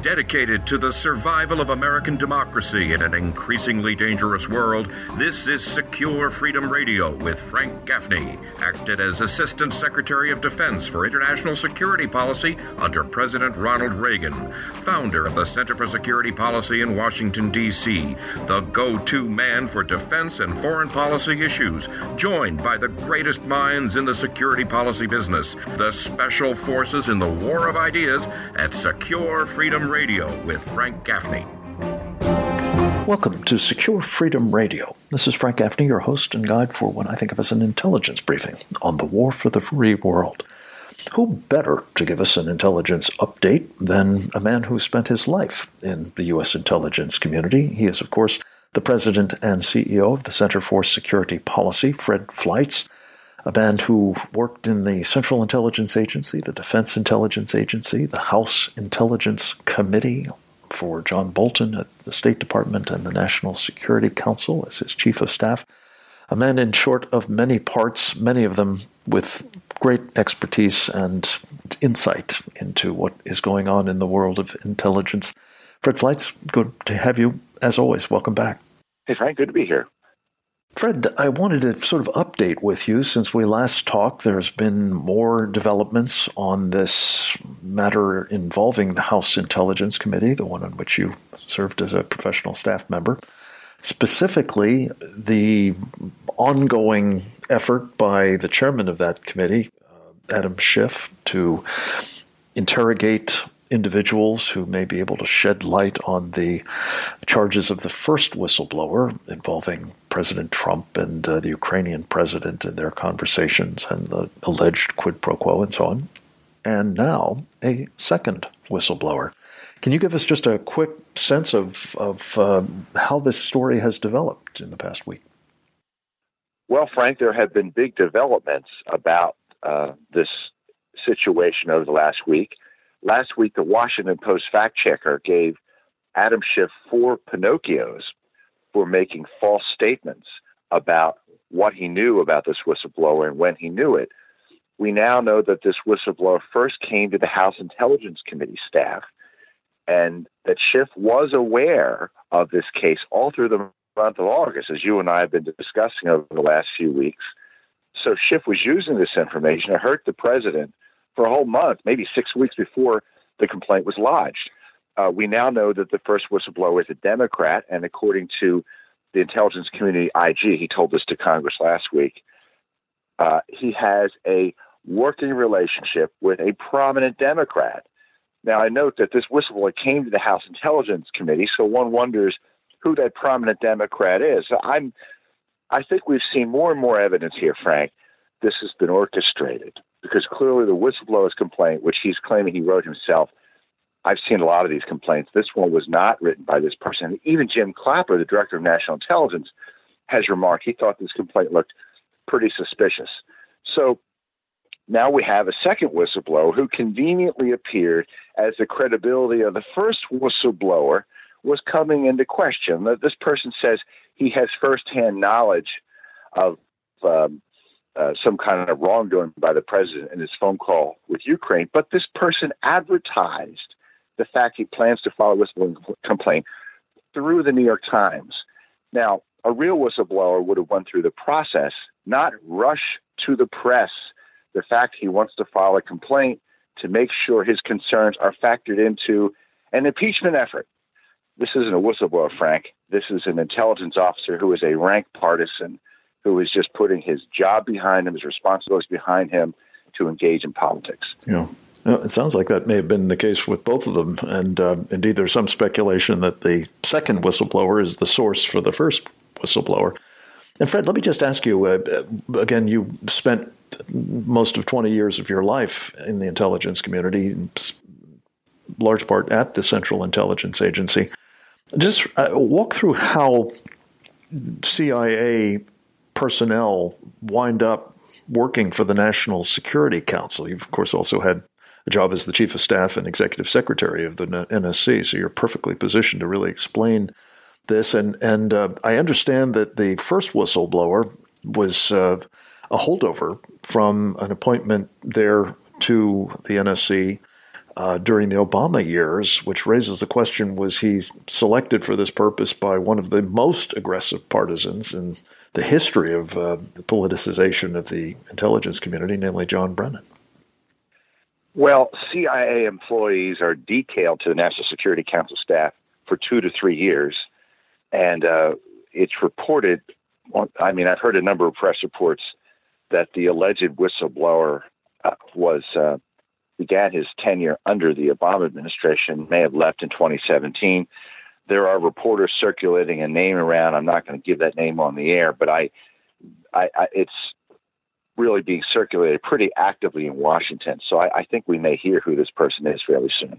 Dedicated to the survival of American democracy in an increasingly dangerous world, this is Secure Freedom Radio with Frank Gaffney, acted as Assistant Secretary of Defense for International Security Policy under President Ronald Reagan, founder of the Center for Security Policy in Washington, D.C., the go-to man for defense and foreign policy issues, joined by the greatest minds in the security policy business, the special forces in the war of ideas at Secure Freedom Radio with Frank Gaffney. Welcome to Secure Freedom Radio. This is Frank Gaffney, your host and guide for what I think of as an intelligence briefing on the war for the free world. Who better to give us an intelligence update than a man who spent his life in the U.S. intelligence community? He is, of course, the president and CEO of the Center for Security Policy, Fred Fleitz, a man who worked in the Central Intelligence Agency, the Defense Intelligence Agency, the House Intelligence Committee for John Bolton at the State Department and the National Security Council as his chief of staff. A man in short of many parts, many of them with great expertise and insight into what is going on in the world of intelligence. Fred Fleitz, good to have you as always. Welcome back. Hey, Frank, good to be here. Fred, I wanted to sort of update with you. Since we last talked, there's been more developments on this matter involving the House Intelligence Committee, the one on which you served as a professional staff member. Specifically, the ongoing effort by the chairman of that committee, Adam Schiff, to interrogate individuals who may be able to shed light on the charges of the first whistleblower involving President Trump and the Ukrainian president and their conversations and the alleged quid pro quo and so on. And now a second whistleblower. Can you give us just a quick sense of how this story has developed in the past week? Well, Frank, there have been big developments about this situation over the last week. Last week, the Washington Post fact-checker gave Adam Schiff 4 Pinocchios for making false statements about what he knew about this whistleblower and when he knew it. We now know that this whistleblower first came to the House Intelligence Committee staff and that Schiff was aware of this case all through the month of August, as you and I have been discussing over the last few weeks. So Schiff was using this information to hurt the president for a whole month, maybe 6 weeks before the complaint was lodged. We now know that the first whistleblower is a Democrat, and according to the intelligence community IG, he told this to Congress last week, he has a working relationship with a prominent Democrat. Now, I note that this whistleblower came to the House Intelligence Committee, so one wonders who that prominent Democrat is. I think we've seen more and more evidence here, Frank. This has been orchestrated because clearly the whistleblower's complaint, which he's claiming he wrote himself, I've seen a lot of these complaints. This one was not written by this person. Even Jim Clapper, the director of national intelligence, has remarked he thought this complaint looked pretty suspicious. So now we have a second whistleblower who conveniently appeared as the credibility of the first whistleblower was coming into question. This person says he has firsthand knowledge of some kind of wrongdoing by the president in his phone call with Ukraine, but this person advertised the fact he plans to file a whistleblowing complaint through the New York Times. Now, a real whistleblower would have went through the process, not rush to the press the fact he wants to file a complaint to make sure his concerns are factored into an impeachment effort. This isn't a whistleblower, Frank. This is an intelligence officer who is a rank partisan who is just putting his job behind him, his responsibilities behind him to engage in politics. Yeah. Well, it sounds like that may have been the case with both of them. And indeed, there's some speculation that the second whistleblower is the source for the first whistleblower. And Fred, let me just ask you, again, you spent most of 20 years of your life in the intelligence community, in large part at the Central Intelligence Agency. Just walk through how CIA personnel wind up working for the National Security Council. You've, of course, also had a job as the Chief of Staff and Executive Secretary of the NSC, so you're perfectly positioned to really explain this. And I understand that the first whistleblower was a holdover from an appointment there to the NSC during the Obama years, which raises the question, was he selected for this purpose by one of the most aggressive partisans in the history of the politicization of the intelligence community, namely John Brennan? Well, CIA employees are detailed to the National Security Council staff for 2 to 3 years, and it's reported, I've heard a number of press reports that the alleged whistleblower began his tenure under the Obama administration, may have left in 2017. There are reporters circulating a name around. I'm not going to give that name on the air, but it's really being circulated pretty actively in Washington. So I think we may hear who this person is fairly soon.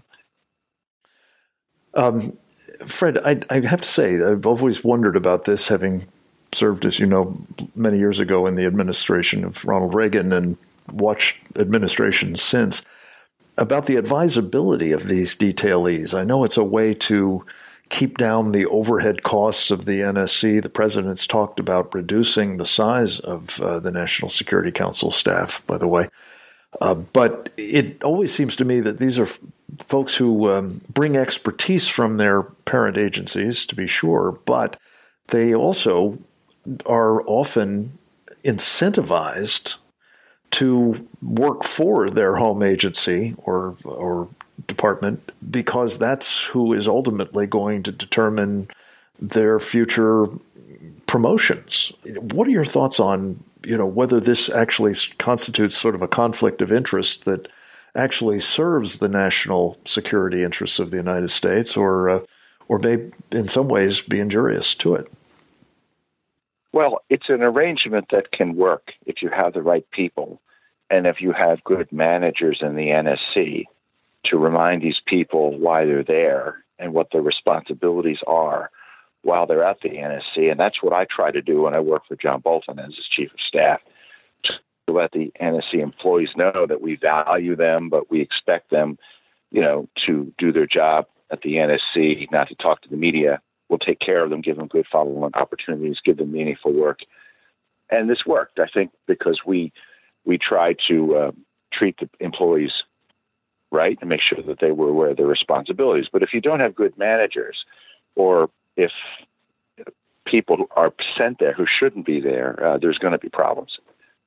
Fred, I have to say, I've always wondered about this, having served, as you know, many years ago in the administration of Ronald Reagan and watched administrations since, about the advisability of these detailees. I know it's a way to keep down the overhead costs of the NSC. The president's talked about reducing the size of the National Security Council staff, by the way. But it always seems to me that these are folks who bring expertise from their parent agencies, to be sure, but they also are often incentivized to work for their home agency or department, because that's who is ultimately going to determine their future promotions. What are your thoughts on, whether this actually constitutes sort of a conflict of interest that actually serves the national security interests of the United States, or may in some ways be injurious to it? Well, it's an arrangement that can work if you have the right people and if you have good managers in the NSC to remind these people why they're there and what their responsibilities are while they're at the NSC. And that's what I try to do when I work for John Bolton as his chief of staff, to let the NSC employees know that we value them, but we expect them, to do their job at the NSC, not to talk to the media. We'll take care of them, give them good follow-on opportunities, give them meaningful work. And this worked, I think, because we tried to treat the employees right and make sure that they were aware of their responsibilities. But if you don't have good managers, or if people are sent there who shouldn't be there, there's going to be problems.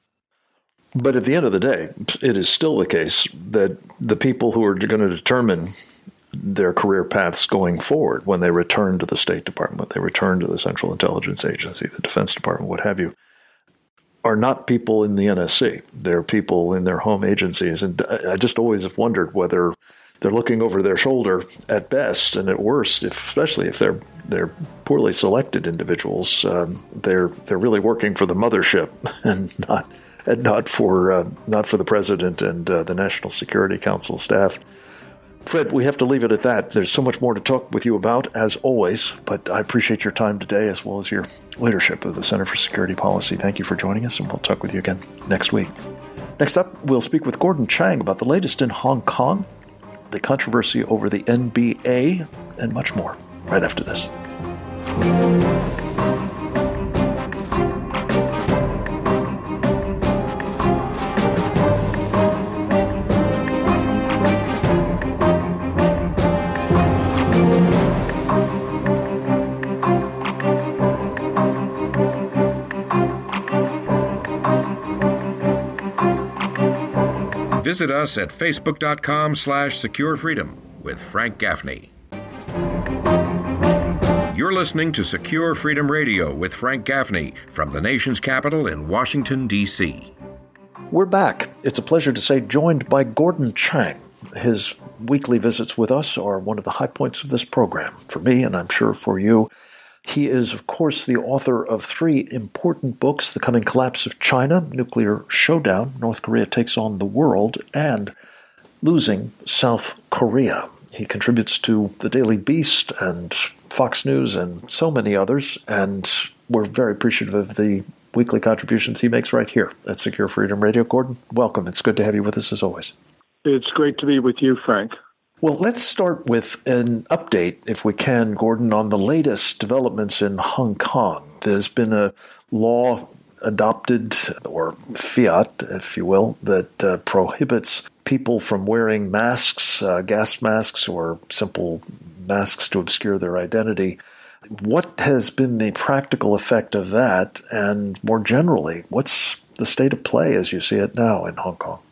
But at the end of the day, it is still the case that the people who are going to determine their career paths going forward, when they return to the State Department, when they return to the Central Intelligence Agency, the Defense Department, what have you, are not people in the NSC. They're people in their home agencies. And I just always have wondered whether they're looking over their shoulder at best, and at worst, especially if they're poorly selected individuals, they're really working for the mothership and not for the president and the National Security Council staff. Fred, we have to leave it at that. There's so much more to talk with you about, as always, but I appreciate your time today, as well as your leadership of the Center for Security Policy. Thank you for joining us, and we'll talk with you again next week. Next up, we'll speak with Gordon Chang about the latest in Hong Kong, the controversy over the NBA, and much more, right after this. Visit us at facebook.com/securefreedom with Frank Gaffney. You're listening to Secure Freedom Radio with Frank Gaffney from the nation's capital in Washington, D.C. We're back. It's a pleasure to say joined by Gordon Chang. His weekly visits with us are one of the high points of this program for me, and I'm sure for you. He is, of course, the author of 3 important books: The Coming Collapse of China, Nuclear Showdown, North Korea Takes on the World, and Losing South Korea. He contributes to the Daily Beast and Fox News and so many others, and we're very appreciative of the weekly contributions he makes right here at Secure Freedom Radio. Gordon, welcome. It's good to have you with us as always. It's great to be with you, Frank. Well, let's start with an update, if we can, Gordon, on the latest developments in Hong Kong. There's been a law adopted, or fiat, if you will, that prohibits people from wearing masks, gas masks, or simple masks to obscure their identity. What has been the practical effect of that? And more generally, what's the state of play as you see it now in Hong Kong?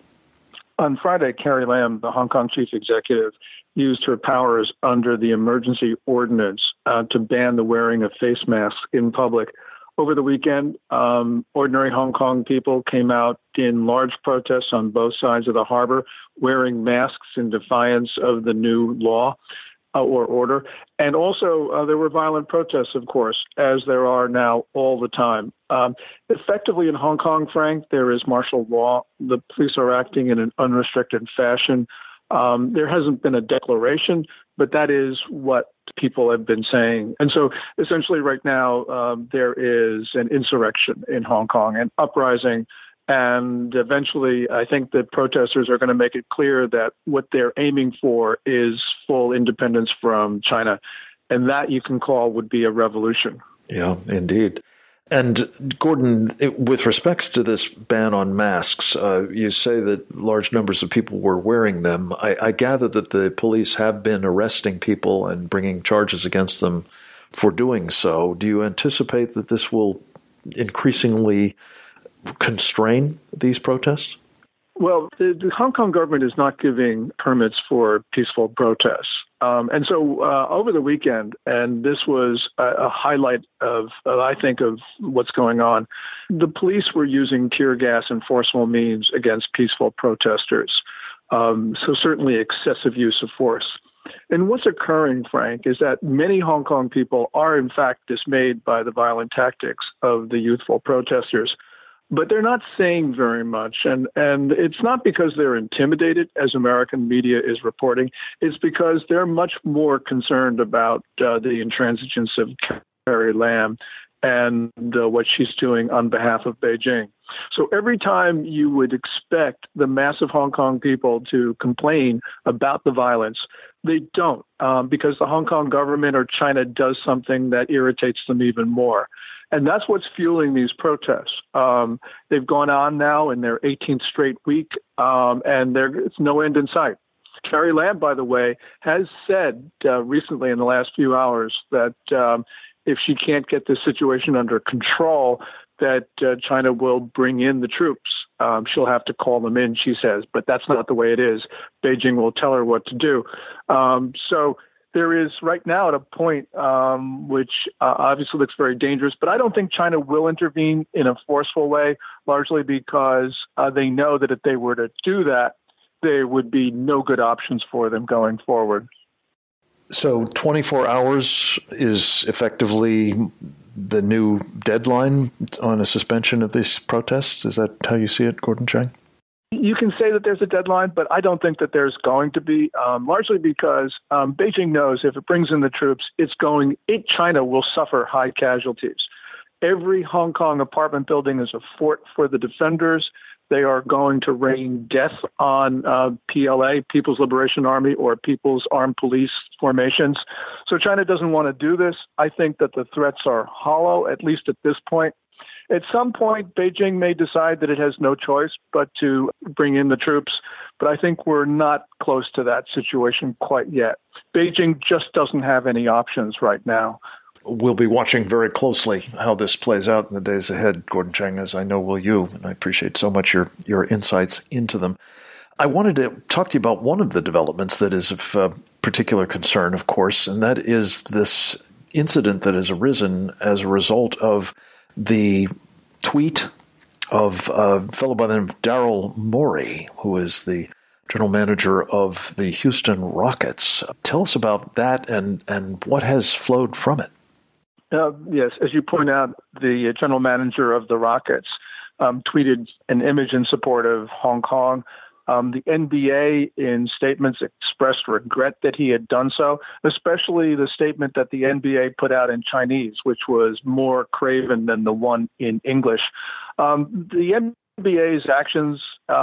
On Friday, Carrie Lam, the Hong Kong chief executive, used her powers under the emergency ordinance to ban the wearing of face masks in public. Over the weekend, ordinary Hong Kong people came out in large protests on both sides of the harbor, wearing masks in defiance of the new law or order. And also, there were violent protests, of course, as there are now all the time. Effectively in Hong Kong, Frank, there is martial law. The police are acting in an unrestricted fashion. There hasn't been a declaration, but that is what people have been saying. And so essentially right now, there is an insurrection in Hong Kong, an uprising. And eventually, I think the protesters are going to make it clear that what they're aiming for is full independence from China. And that you can call would be a revolution. Yeah, indeed. And Gordon, with respect to this ban on masks, you say that large numbers of people were wearing them. I gather that the police have been arresting people and bringing charges against them for doing so. Do you anticipate that this will increasingly constrain these protests? Well, the Hong Kong government is not giving permits for peaceful protests. And so over the weekend, and this was a highlight of, I think, of what's going on, the police were using tear gas and forceful means against peaceful protesters. So certainly excessive use of force. And what's occurring, Frank, is that many Hong Kong people are, in fact, dismayed by the violent tactics of the youthful protesters. But they're not saying very much, and it's not because they're intimidated, as American media is reporting. It's because they're much more concerned about the intransigence of Carrie Lam and what she's doing on behalf of Beijing. So every time you would expect the mass of Hong Kong people to complain about the violence, they don't, because the Hong Kong government or China does something that irritates them even more. And that's what's fueling these protests. They've gone on now in their 18th straight week, and it's no end in sight. Carrie Lam, by the way, has said recently in the last few hours that if she can't get this situation under control, that China will bring in the troops. She'll have to call them in, she says, but that's not the way it is. Beijing will tell her what to do. So there is right now at a point which obviously looks very dangerous, but I don't think China will intervene in a forceful way, largely because they know that if they were to do that, there would be no good options for them going forward. So 24 hours is effectively the new deadline on a suspension of these protests? Is that how you see it, Gordon Chang? You can say that there's a deadline, but I don't think that there's going to be, largely because Beijing knows if it brings in the troops, China will suffer high casualties. Every Hong Kong apartment building is a fort for the defenders. They are going to rain death on PLA, People's Liberation Army, or People's Armed Police formations. So China doesn't want to do this. I think that the threats are hollow, at least at this point. At some point, Beijing may decide that it has no choice but to bring in the troops, but I think we're not close to that situation quite yet. Beijing just doesn't have any options right now. We'll be watching very closely how this plays out in the days ahead, Gordon Chang, as I know will you, and I appreciate so much your insights into them. I wanted to talk to you about one of the developments that is of particular concern, of course, and that is this incident that has arisen as a result of the tweet of a fellow by the name of Daryl Morey, who is the general manager of the Houston Rockets. Tell us about that and what has flowed from it. Yes, as you point out, the general manager of the Rockets tweeted an image in support of Hong Kong. The NBA, in statements, expressed regret that he had done so, especially the statement that the NBA put out in Chinese, which was more craven than the one in English. The NBA's actions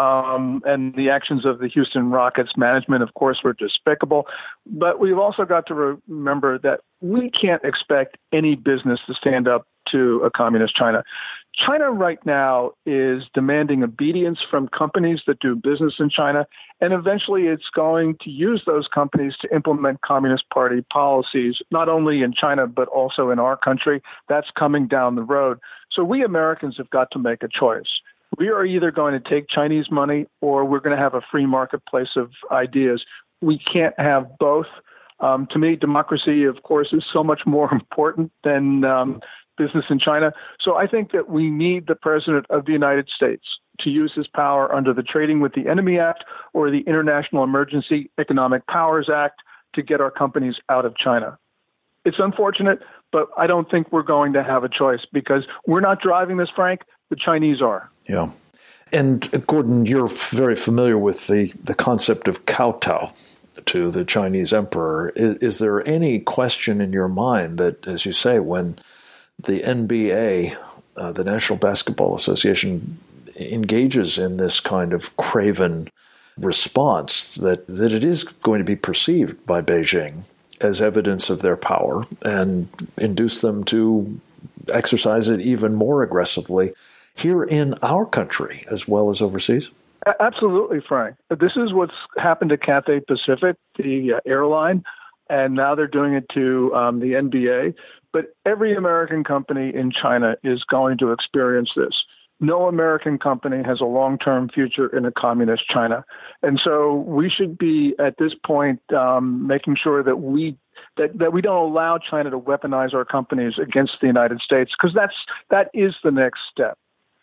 and the actions of the Houston Rockets management, of course, were despicable. But we've also got to remember that we can't expect any business to stand up to a communist China. China right now is demanding obedience from companies that do business in China, and eventually it's going to use those companies to implement Communist Party policies, not only in China, but also in our country. That's coming down the road. So we Americans have got to make a choice. We are either going to take Chinese money or we're going to have a free marketplace of ideas. We can't have both. To me, democracy, of course, is so much more important than business in China. So I think that we need the President of the United States to use his power under the Trading with the Enemy Act or the International Emergency Economic Powers Act to get our companies out of China. It's unfortunate, but I don't think we're going to have a choice because we're not driving this, Frank. The Chinese are. Yeah. And Gordon, you're very familiar with the concept of kowtow to the Chinese emperor. Is there any question in your mind that, as you say, when the NBA, the National Basketball Association, engages in this kind of craven response, that it is going to be perceived by Beijing as evidence of their power and induce them to exercise it even more aggressively here in our country as well as overseas? Absolutely, Frank. This is what's happened to Cathay Pacific, the airline, and now they're doing it to the NBA. But every American company in China is going to experience this. No American company has a long-term future in a communist China. And so we should be, at this point, making sure that we don't allow China to weaponize our companies against the United States, because that is the next step.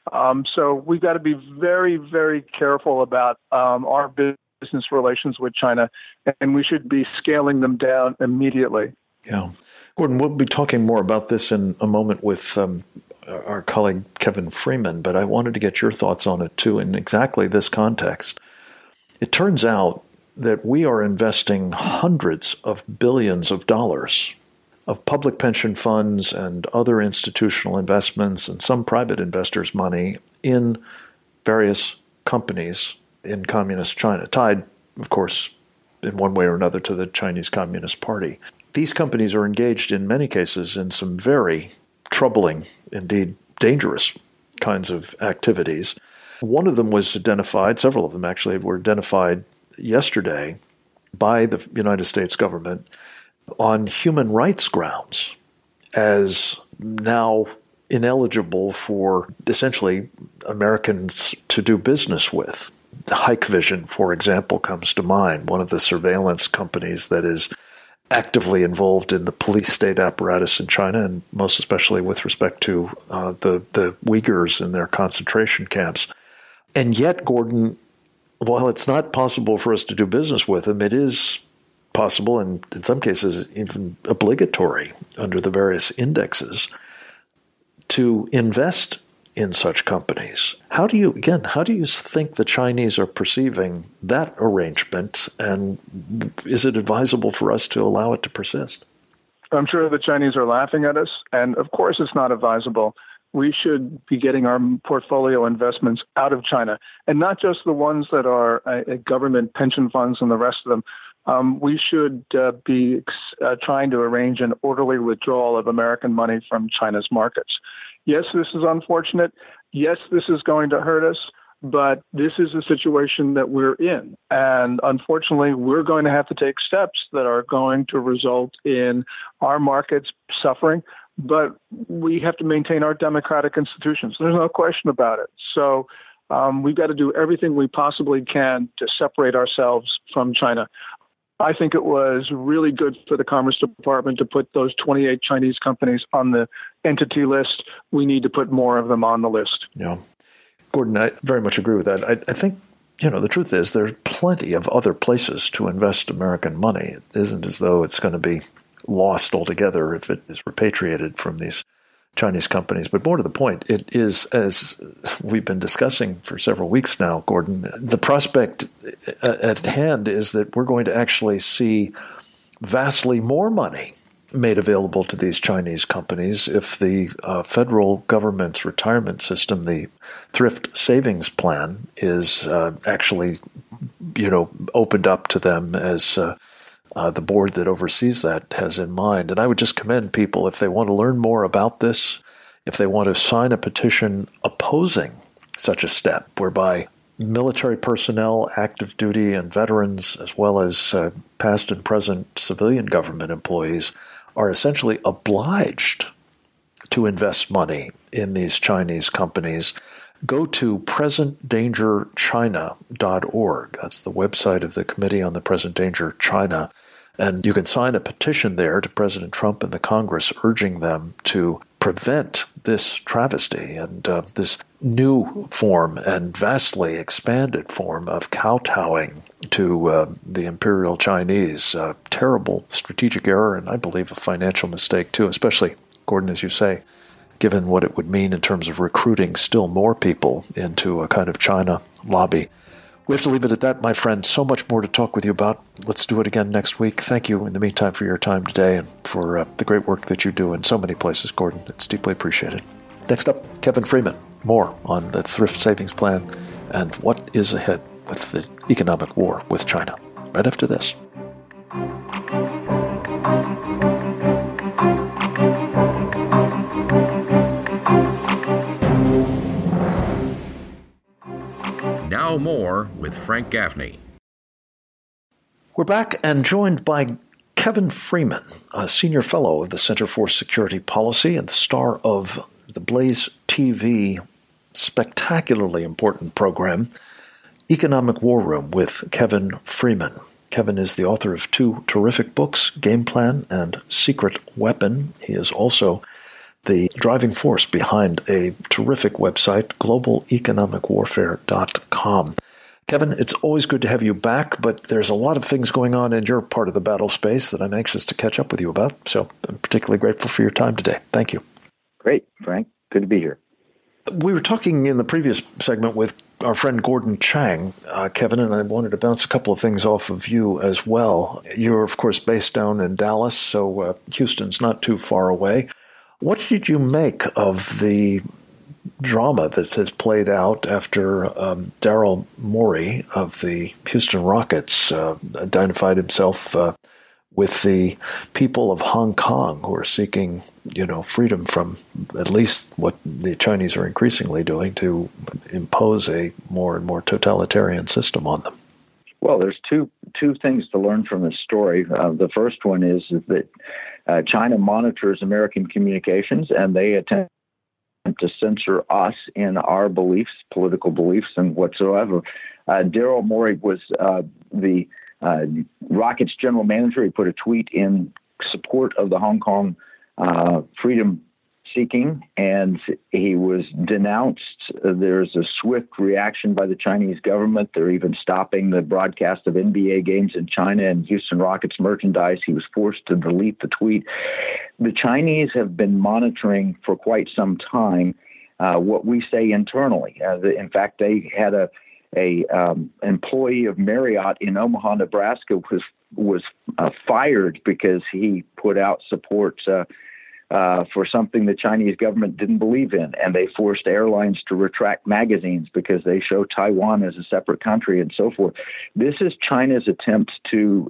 So we've got to be very, very careful about our business relations with China, and we should be scaling them down immediately. Yeah. Gordon, we'll be talking more about this in a moment with our colleague Kevin Freeman, but I wanted to get your thoughts on it too in exactly this context. It turns out that we are investing hundreds of billions of dollars of public pension funds and other institutional investments and some private investors' money in various companies in communist China, tied, of course, in one way or another to the Chinese Communist Party. These companies are engaged in many cases in some very troubling, indeed dangerous kinds of activities. One of them was identified, several of them actually were identified yesterday by the United States government on human rights grounds as now ineligible for essentially Americans to do business with. Hikvision, for example, comes to mind, one of the surveillance companies that is actively involved in the police state apparatus in China, and most especially with respect to the Uyghurs in their concentration camps. And yet, Gordon, while it's not possible for us to do business with them, it is possible, and in some cases even obligatory under the various indexes, to invest in such companies. How do you think the Chinese are perceiving that arrangement, and is it advisable for us to allow it to persist? I'm sure the Chinese are laughing at us, and of course it's not advisable. We should be getting our portfolio investments out of China, and not just the ones that are government pension funds and the rest of them. We should be trying to arrange an orderly withdrawal of American money from China's markets. Yes, this is unfortunate. Yes, this is going to hurt us, but this is a situation that we're in. And unfortunately, we're going to have to take steps that are going to result in our markets suffering, but we have to maintain our democratic institutions. There's no question about it. So we've got to do everything we possibly can to separate ourselves from China. I think it was really good for the Commerce Department to put those 28 Chinese companies on the entity list. We need to put more of them on the list. Yeah. Gordon, I very much agree with that. I think, the truth is there's plenty of other places to invest American money. It isn't as though it's going to be lost altogether if it is repatriated from these Chinese companies. But more to the point, it is, as we've been discussing for several weeks now, Gordon, the prospect at hand is that we're going to actually see vastly more money made available to these Chinese companies if the federal government's retirement system, the thrift savings plan, is actually, opened up to them as the board that oversees that has in mind. And I would just commend people, if they want to learn more about this, if they want to sign a petition opposing such a step, whereby military personnel, active duty, and veterans, as well as past and present civilian government employees, are essentially obliged to invest money in these Chinese companies, go to presentdangerchina.org. That's the website of the Committee on the Present Danger China. And you can sign a petition there to President Trump and the Congress urging them to prevent this travesty and this new form and vastly expanded form of kowtowing to the Imperial Chinese. Terrible strategic error, and I believe a financial mistake too, especially, Gordon, as you say, given what it would mean in terms of recruiting still more people into a kind of China lobby. We have to leave it at that, my friend. So much more to talk with you about. Let's do it again next week. Thank you in the meantime for your time today and for the great work that you do in so many places, Gordon. It's deeply appreciated. Next up, Kevin Freeman. More on the thrift savings plan and what is ahead with the economic war with China. Right after this. Now more with Frank Gaffney. We're back and joined by Kevin Freeman, a senior fellow of the Center for Security Policy and the star of the Blaze TV spectacularly important program, Economic War Room with Kevin Freeman. Kevin is the author of two terrific books, Game Plan and Secret Weapon. He is also the driving force behind a terrific website, globaleconomicwarfare.com. Kevin, it's always good to have you back, but there's a lot of things going on in your part of the battle space that I'm anxious to catch up with you about, so I'm particularly grateful for your time today. Thank you. Great, Frank. Good to be here. We were talking in the previous segment with our friend Gordon Chang, Kevin, and I wanted to bounce a couple of things off of you as well. You're, of course, based down in Dallas, so Houston's not too far away. What did you make of the drama that has played out after Daryl Morey of the Houston Rockets identified himself with the people of Hong Kong who are seeking, freedom from at least what the Chinese are increasingly doing to impose a more and more totalitarian system on them? Well, there's two things to learn from this story. The first one is that China monitors American communications, and they attempt to censor us in our beliefs, political beliefs, and whatsoever. Daryl Morey was the Rockets general manager. He put a tweet in support of the Hong Kong freedom seeking, and he was denounced. There's a swift reaction by the Chinese government. They're even stopping the broadcast of NBA games in China and Houston Rockets merchandise. He was forced to delete the tweet. The Chinese have been monitoring for quite some time what we say internally. In fact, they had a employee of Marriott in Omaha, Nebraska, was fired because he put out support for something the Chinese government didn't believe in, and they forced airlines to retract magazines because they show Taiwan as a separate country and so forth. This is China's attempt to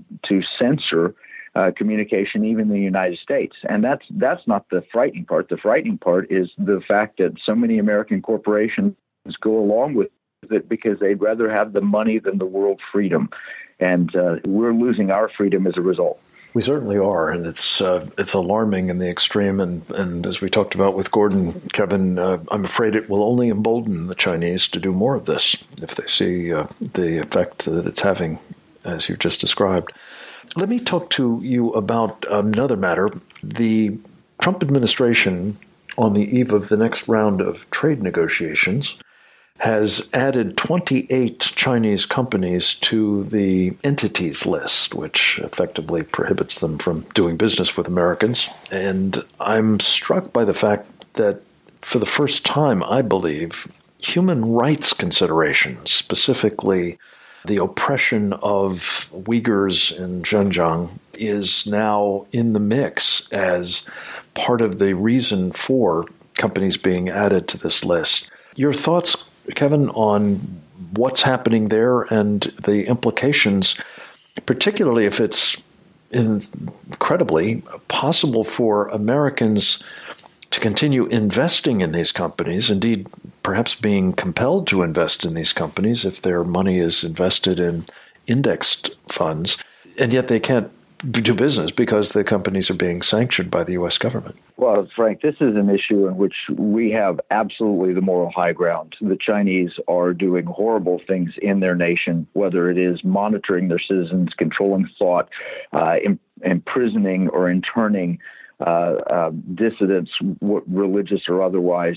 censor communication, even in the United States, and that's not the frightening part. The frightening part is the fact that so many American corporations go along with it because they'd rather have the money than the world freedom, and we're losing our freedom as a result. We certainly are, and it's alarming in the extreme. And as we talked about with Gordon, Kevin, I'm afraid it will only embolden the Chinese to do more of this if they see the effect that it's having, as you've just described. Let me talk to you about another matter. The Trump administration, on the eve of the next round of trade negotiations, has added 28 Chinese companies to the entities list, which effectively prohibits them from doing business with Americans. And I'm struck by the fact that for the first time, I believe, human rights considerations, specifically the oppression of Uyghurs in Xinjiang, is now in the mix as part of the reason for companies being added to this list. Your thoughts, Kevin, on what's happening there and the implications, particularly if it's incredibly possible for Americans to continue investing in these companies, indeed, perhaps being compelled to invest in these companies if their money is invested in indexed funds, and yet they can't do business because the companies are being sanctioned by the U.S. government. Well, Frank, this is an issue in which we have absolutely the moral high ground. The Chinese are doing horrible things in their nation, whether it is monitoring their citizens, controlling thought, imprisoning or interning dissidents, religious or otherwise,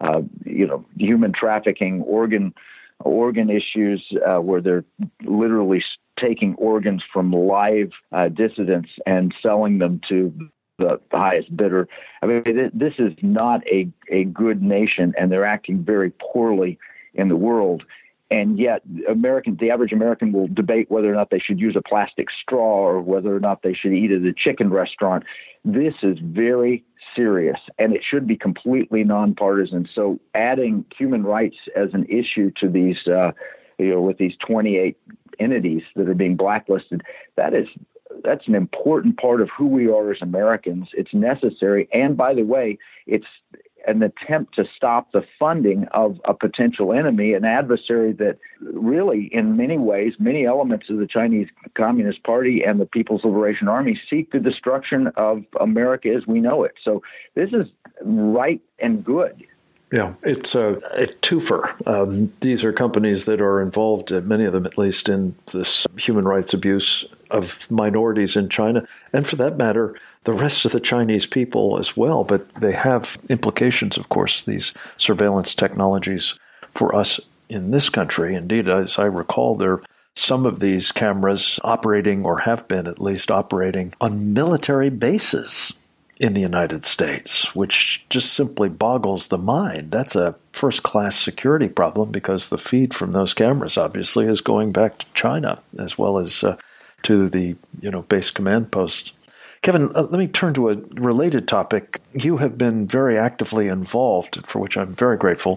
human trafficking, organ issues where they're literally taking organs from live dissidents and selling them to the highest bidder. I mean, this is not a good nation, and they're acting very poorly in the world. And yet, the average American will debate whether or not they should use a plastic straw or whether or not they should eat at a chicken restaurant. This is very serious, and it should be completely nonpartisan. So adding human rights as an issue to these, with these 28 entities that are being blacklisted, that's an important part of who we are as Americans. It's necessary. And by the way, it's an attempt to stop the funding of a potential enemy, an adversary that really, in many ways, many elements of the Chinese Communist Party and the People's Liberation Army seek the destruction of America as we know it. So this is right and good. Yeah, it's a twofer. These are companies that are involved, many of them at least, in this human rights abuse of minorities in China, and for that matter, the rest of the Chinese people as well. But they have implications, of course, these surveillance technologies for us in this country. Indeed, as I recall, there are some of these cameras operating, or have been at least operating, on military bases in the United States, which just simply boggles the mind. That's a first-class security problem because the feed from those cameras obviously is going back to China as well as to the base command posts. Kevin, let me turn to a related topic. You have been very actively involved, for which I'm very grateful,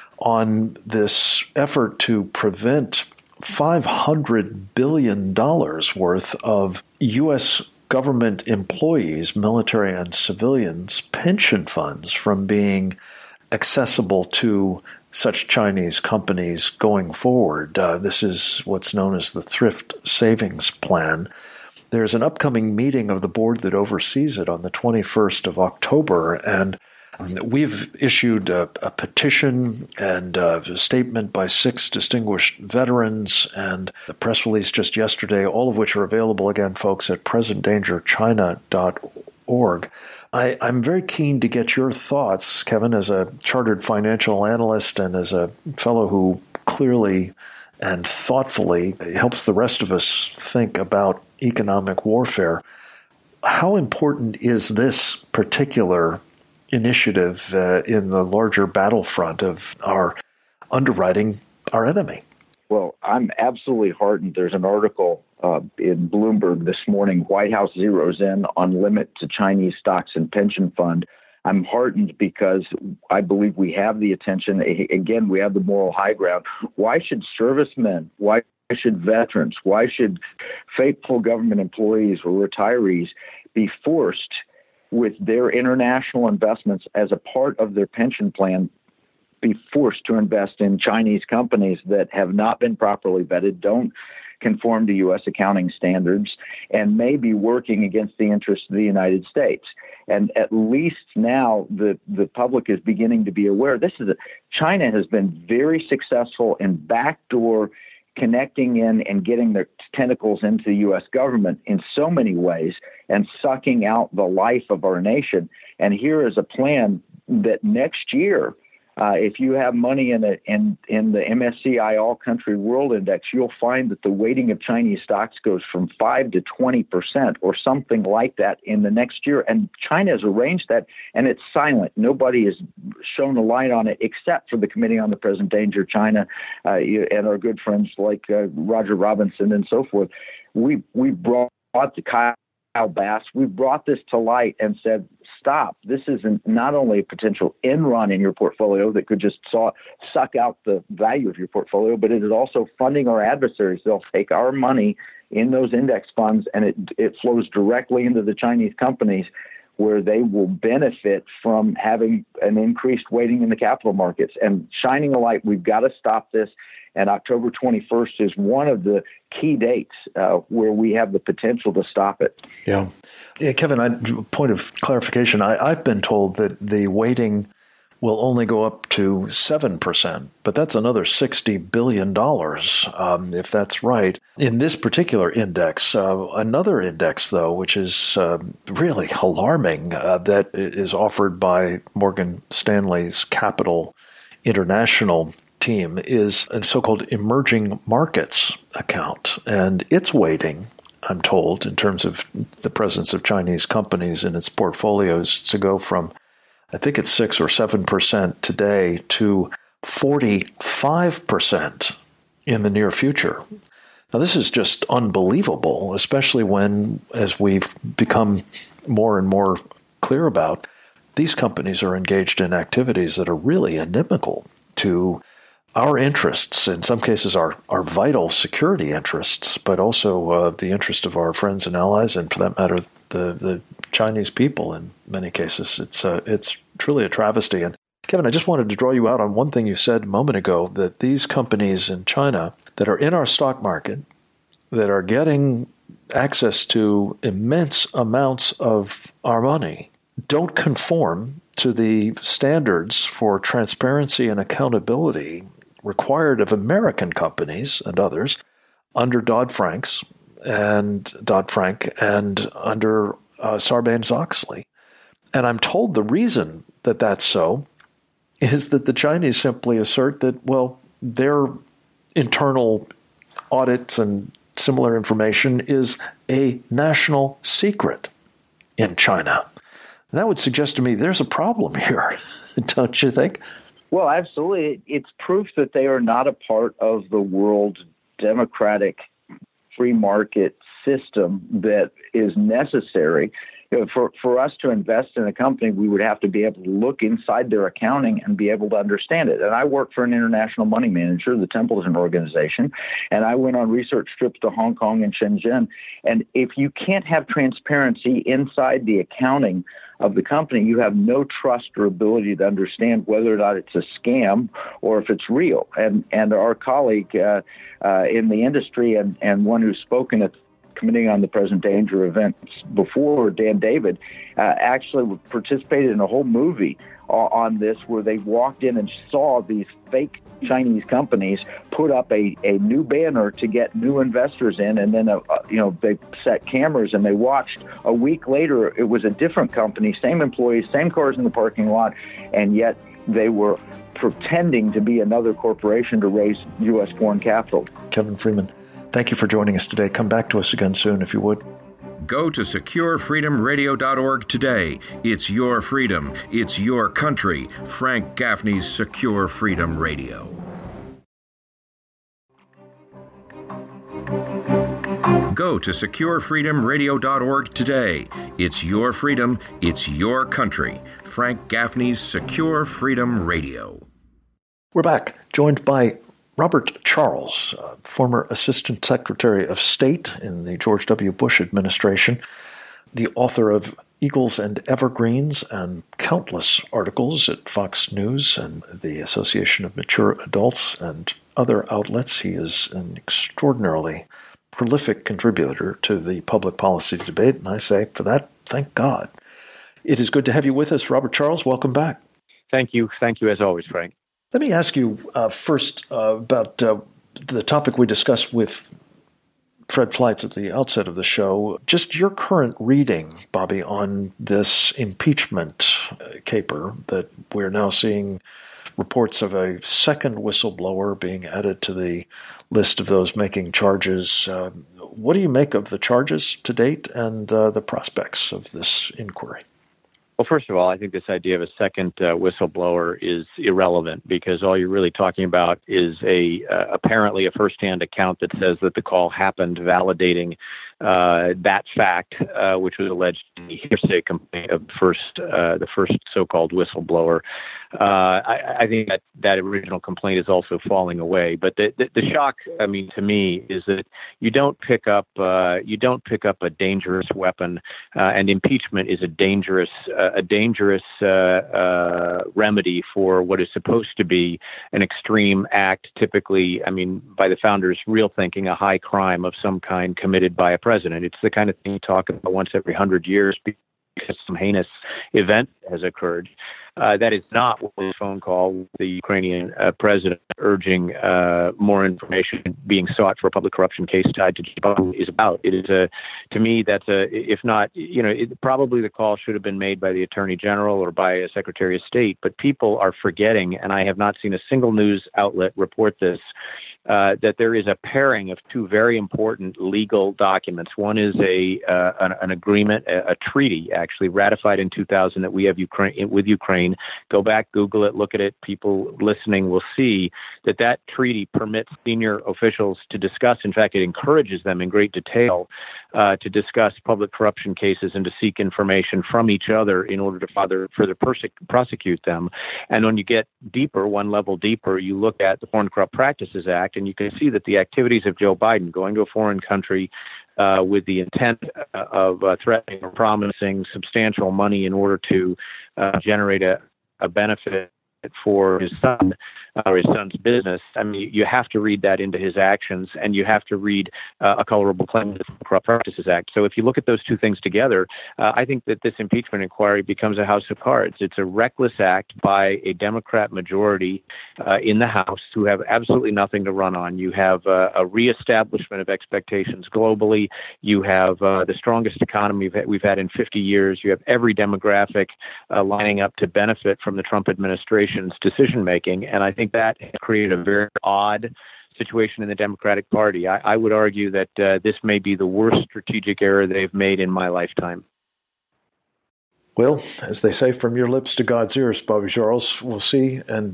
on this effort to prevent $500 billion worth of U.S. government employees, military and civilians, pension funds from being accessible to such Chinese companies going forward. This is what's known as the Thrift Savings Plan. There's an upcoming meeting of the board that oversees it on the 21st of October, and we've issued a petition and a statement by 6 distinguished veterans and a press release just yesterday, all of which are available again, folks, at presentdangerchina.org. I'm very keen to get your thoughts, Kevin, as a chartered financial analyst and as a fellow who clearly and thoughtfully helps the rest of us think about economic warfare. How important is this particular initiative in the larger battlefront of our underwriting our enemy? Well, I'm absolutely heartened. There's an article in Bloomberg this morning, White House zeroes in on limit to Chinese stocks and pension fund. I'm heartened because I believe we have the attention. Again, we have the moral high ground. Why should servicemen, why should veterans, why should faithful government employees or retirees be forced with their international investments as a part of their pension plan, be forced to invest in Chinese companies that have not been properly vetted, don't conform to U.S. accounting standards, and may be working against the interests of the United States? And at least now the public is beginning to be aware. China has been very successful in backdoor connecting in and getting their tentacles into the U.S. government in so many ways and sucking out the life of our nation. And here is a plan that next year, if you have money in the MSCI All Country World Index, you'll find that the weighting of Chinese stocks goes from 5% to 20% or something like that in the next year. And China has arranged that, and it's silent. Nobody has shown a light on it except for the Committee on the Present Danger China and our good friends like Roger Robinson and so forth. We brought the Kyle Bass, we brought this to light and said, stop. This is not only a potential in-run in your portfolio that could just suck out the value of your portfolio, but it is also funding our adversaries. They'll take our money in those index funds, and it flows directly into the Chinese companies. where they will benefit from having an increased weighting in the capital markets and shining a light. We've got to stop this. And October 21st is one of the key dates where we have the potential to stop it. Yeah, Kevin, point of clarification. I've been told that the weighting will only go up to 7%, but that's another $60 billion, if that's right. In this particular index, another index, though, which is really alarming, that is offered by Morgan Stanley's Capital International team, is a so-called emerging markets account. And its weighting, I'm told, in terms of the presence of Chinese companies in its portfolios, to go from, I think it's 6 or 7% today to 45% in the near future. Now, this is just unbelievable, especially when, as we've become more and more clear about, these companies are engaged in activities that are really inimical to our interests, in some cases our vital security interests, but also the interest of our friends and allies, and for that matter, the Chinese people in many cases. It's truly a travesty. And Kevin, I just wanted to draw you out on one thing you said a moment ago, that these companies in China that are in our stock market, that are getting access to immense amounts of our money, don't conform to the standards for transparency and accountability required of American companies and others under Dodd-Frank and under Sarbanes-Oxley. And I'm told the reason that that's so is that the Chinese simply assert that, well, their internal audits and similar information is a national secret in China. And that would suggest to me there's a problem here, don't you think? Well, absolutely. It's proof that they are not a part of the world democratic free market system that is necessary. For us to invest in a company, we would have to be able to look inside their accounting and be able to understand it. And I work for an international money manager, the Templeton Organization, and I went on research trips to Hong Kong and Shenzhen. And if you can't have transparency inside the accounting of the company, you have no trust or ability to understand whether or not it's a scam or if it's real. And our colleague in the industry and one who's spoken at Committee on the Present Danger events before, Dan David, actually participated in a whole movie on this where they walked in and saw these fake Chinese companies put up a new banner to get new investors in, and then they set cameras and they watched. A week later, it was a different company, same employees, same cars in the parking lot, and yet they were pretending to be another corporation to raise U.S. foreign capital. Kevin Freeman, thank you for joining us today. Come back to us again soon, if you would. Go to SecureFreedomRadio.org today. It's your freedom. It's your country. Frank Gaffney's Secure Freedom Radio. Go to SecureFreedomRadio.org today. It's your freedom. It's your country. Frank Gaffney's Secure Freedom Radio. We're back, joined by Robert Charles, former Assistant Secretary of State in the George W. Bush administration, the author of Eagles and Evergreens and countless articles at Fox News and the Association of Mature Adults and other outlets. He is an extraordinarily prolific contributor to the public policy debate, and I say for that, thank God. It is good to have you with us, Robert Charles. Welcome back. Thank you. Thank you as always, Frank. Let me ask you first about the topic we discussed with Fred Fleitz at the outset of the show. Just your current reading, Bobby, on this impeachment caper that we're now seeing reports of a second whistleblower being added to the list of those making charges. What do you make of the charges to date and the prospects of this inquiry? Well, first of all, I think this idea of a second whistleblower is irrelevant because all you're really talking about is apparently a firsthand account that says that the call happened, validating that fact, which was alleged in the hearsay complaint of the first so-called whistleblower. I think that original complaint is also falling away. But the shock, I mean, to me, is that you don't pick up a dangerous weapon, and impeachment is a dangerous remedy for what is supposed to be an extreme act. Typically, I mean, by the founders' real thinking, a high crime of some kind committed by a president. It's the kind of thing you talk about once every 100 years because some heinous event has occurred. That is not what the phone call with the Ukrainian president urging more information being sought for a public corruption case tied to Joe Biden is about. It is to me, that's if not, probably the call should have been made by the Attorney General or by a Secretary of State, but people are forgetting, and I have not seen a single news outlet report this, that there is a pairing of two very important legal documents. One is an agreement, a treaty actually ratified in 2000 that we have with Ukraine. Go back, Google it, look at it. People listening will see that treaty permits senior officials to discuss. In fact, it encourages them in great detail to discuss public corruption cases and to seek information from each other in order to further prosecute them. And when you get deeper, one level deeper, you look at the Foreign Corrupt Practices Act, and you can see that the activities of Joe Biden going to a foreign country with the intent of threatening or promising substantial money in order to generate a benefit for his son or his son's business. I mean, you have to read that into his actions, and you have to read a colorable claim to the Corrupt Practices Act. So if you look at those two things together, I think that this impeachment inquiry becomes a house of cards. It's a reckless act by a Democrat majority in the House who have absolutely nothing to run on. You have a reestablishment of expectations globally. You have the strongest economy we've had in 50 years. You have every demographic lining up to benefit from the Trump administration's decision-making, and I think that created a very odd situation in the Democratic Party. I would argue that this may be the worst strategic error they've made in my lifetime. Well, as they say, from your lips to God's ears, Bobby Charles, we'll see. And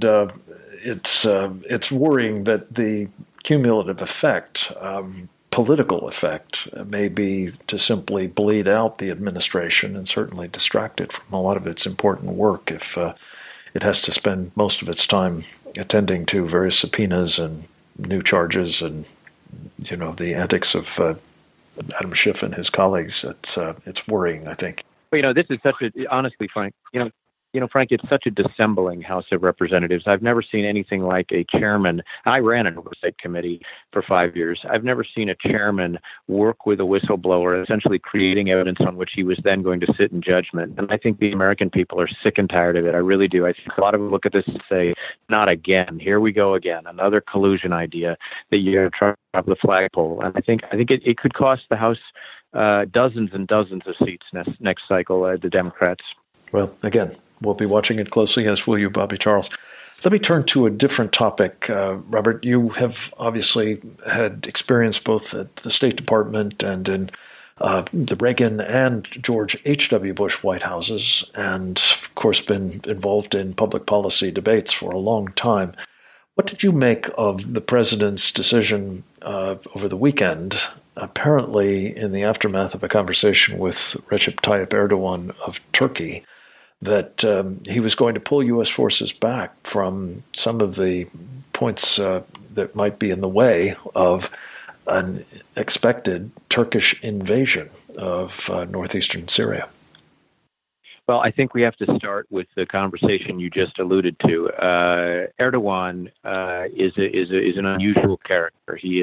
it's worrying that the cumulative effect, political effect, may be to simply bleed out the administration and certainly distract it from a lot of its important work if it has to spend most of its time attending to various subpoenas and new charges and, the antics of Adam Schiff and his colleagues. It's worrying, I think. Well, this is honestly, Frank, Frank, it's such a dissembling House of Representatives. I've never seen anything like a chairman. I ran an oversight committee for 5 years. I've never seen a chairman work with a whistleblower, essentially creating evidence on which he was then going to sit in judgment. And I think the American people are sick and tired of it. I really do. I think a lot of them look at this and say, not again. Here we go again. Another collusion idea that you're trying to have the flagpole. And I think it could cost the House dozens and dozens of seats next cycle, the Democrats. Well, again, we'll be watching it closely, as will you, Bobby Charles. Let me turn to a different topic. Robert, you have obviously had experience both at the State Department and in the Reagan and George H.W. Bush White Houses, and, of course, been involved in public policy debates for a long time. What did you make of the president's decision over the weekend, apparently in the aftermath of a conversation with Recep Tayyip Erdogan of Turkey, that he was going to pull U.S. forces back from some of the points that might be in the way of an expected Turkish invasion of northeastern Syria? Well, I think we have to start with the conversation you just alluded to. Erdogan is an unusual character. He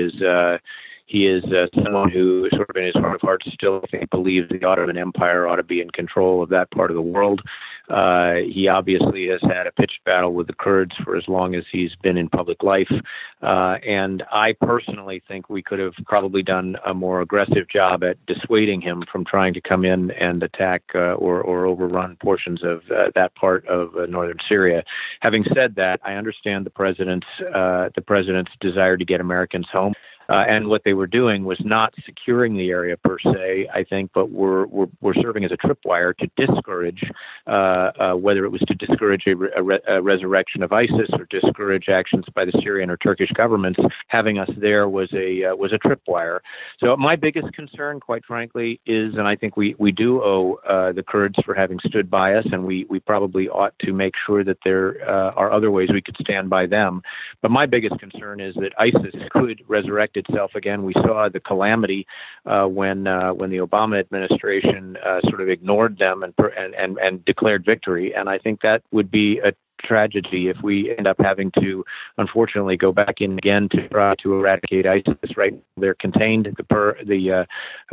is someone who, sort of in his heart of hearts, still, I think, believes the Ottoman Empire ought to be in control of that part of the world. He obviously has had a pitched battle with the Kurds for as long as he's been in public life. And I personally think we could have probably done a more aggressive job at dissuading him from trying to come in and attack or overrun portions of that part of northern Syria. Having said that, I understand the president's desire to get Americans home. And what they were doing was not securing the area per se, I think, but were serving as a tripwire to discourage, whether it was to discourage a resurrection of ISIS or discourage actions by the Syrian or Turkish governments. Having us there was a tripwire. So my biggest concern, quite frankly, is, and I think we do owe the Kurds for having stood by us, and we probably ought to make sure that there are other ways we could stand by them. But my biggest concern is that ISIS could resurrect itself again. We saw the calamity when the Obama administration sort of ignored them and declared victory. And I think that would be a tragedy if we end up having to, unfortunately, go back in again to try to eradicate ISIS. Right, they're contained. The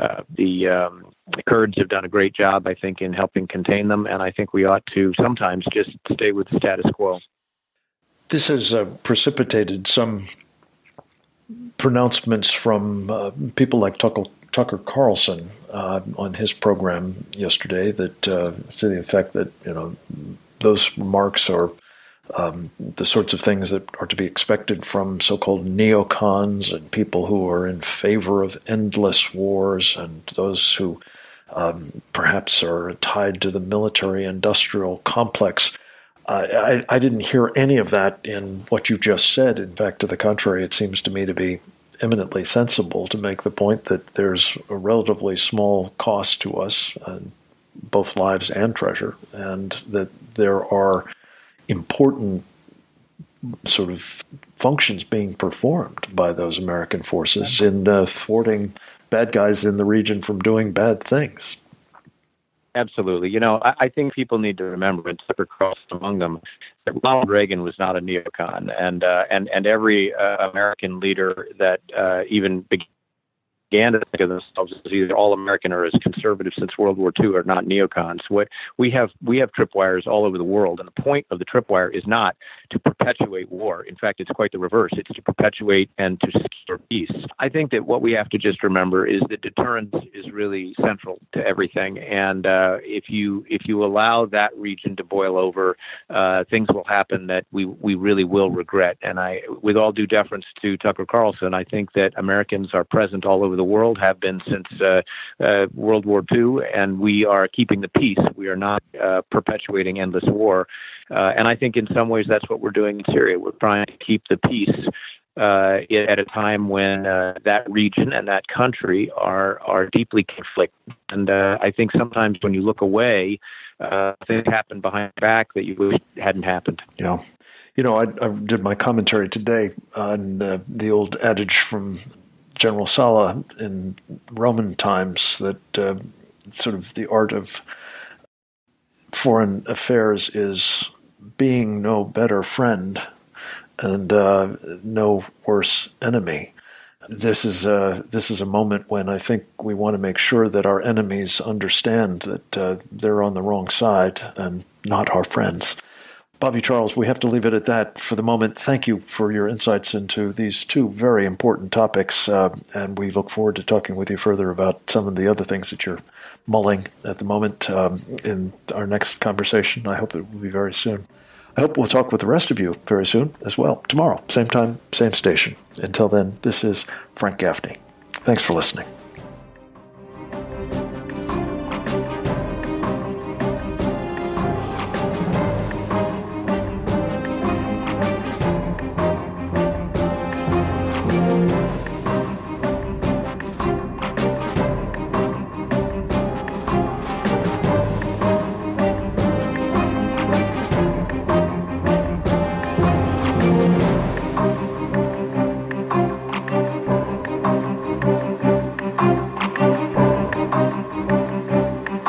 Kurds have done a great job, I think, in helping contain them, and I think we ought to sometimes just stay with the status quo. This has precipitated some pronouncements from people like Tucker Carlson on his program yesterday, that to the effect that those remarks are the sorts of things that are to be expected from so-called neocons and people who are in favor of endless wars, and those who perhaps are tied to the military-industrial complex. I didn't hear any of that in what you just said. In fact, to the contrary, it seems to me to be eminently sensible to make the point that there's a relatively small cost to us, both lives and treasure, and that there are important sort of functions being performed by those American forces in thwarting bad guys in the region from doing bad things. Absolutely. I think people need to remember, and Tucker Carlson among them, that Ronald Reagan was not a neocon, and every American leader that even began to think of themselves as either all-American or as conservative since World War II are not neocons. We have tripwires all over the world, and the point of the tripwire is not to perpetuate war. In fact, it's quite the reverse. It's to perpetuate and to secure peace. I think that what we have to just remember is that deterrence is really central to everything, and if you allow that region to boil over, things will happen that we really will regret. And with all due deference to Tucker Carlson, I think that Americans are present all over the world, have been since World War II, and we are keeping the peace. We are not perpetuating endless war. And I think in some ways that's what we're doing in Syria. We're trying to keep the peace at a time when that region and that country are deeply conflicted. And I think sometimes when you look away, things happen behind your back that you wish hadn't happened. Yeah. I did my commentary today on the old adage from General Sala in Roman times that sort of the art of foreign affairs is being no better friend and no worse enemy. This is a moment when I think we want to make sure that our enemies understand that they're on the wrong side and not our friends. Bobby Charles, we have to leave it at that for the moment. Thank you for your insights into these two very important topics, and we look forward to talking with you further about some of the other things that you're mulling at the moment in our next conversation. I hope it will be very soon. I hope we'll talk with the rest of you very soon as well. Tomorrow, same time, same station. Until then, this is Frank Gaffney. Thanks for listening.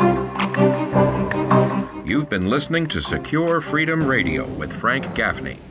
Been listening to Secure Freedom Radio with Frank Gaffney.